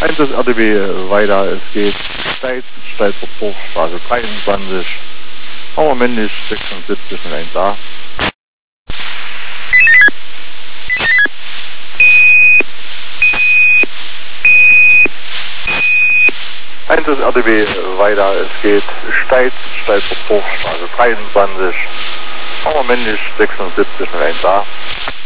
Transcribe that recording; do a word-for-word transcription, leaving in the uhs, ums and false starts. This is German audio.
eins ist R D B weiter, es geht steil, steil hoch, Straße dreiundzwanzig, Hammer männlich sechsundsiebzig und eins A. eins ist R D B weiter, es geht steil, steil hoch, Straße dreiundzwanzig, Hammer männlich sechsundsiebzig und eins A.